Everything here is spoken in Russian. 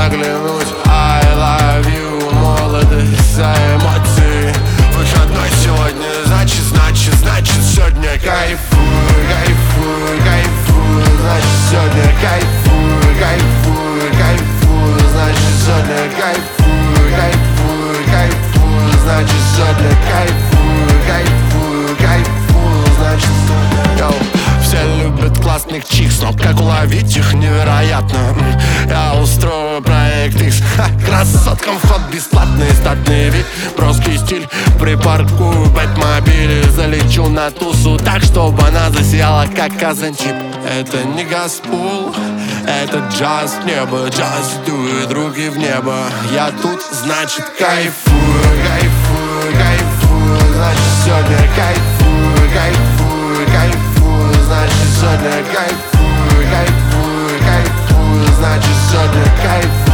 заглянуть. I love you, молодость за эмоции. Выходной сегодня, значит сегодня кайфую, кайфую, кайфую. Значит сегодня кайфую, кайфую, кайфую. Значит сегодня кайфую, кайфую, кайфую. Значит сегодня кайфую, кайфую, кайфую. Значит сегодня. Все любят классных чикс, но как уловить их невероятно. Я устрою проект X. Красоткам вход бесплатный, статный вид, броский стиль. Припаркую бэтмобиль, залечу на тусу так, чтобы она засияла, как казантип. Это не Газпул, это джаз в небо. Джаз дует руки в небо. Я тут, значит, кайфую, кайфую, кайфую. Значит, сегодня кайфую, кайфую, кайфую. Значит, сегодня кайфую, кайфую, кайфую. Значит, сегодня кайфую.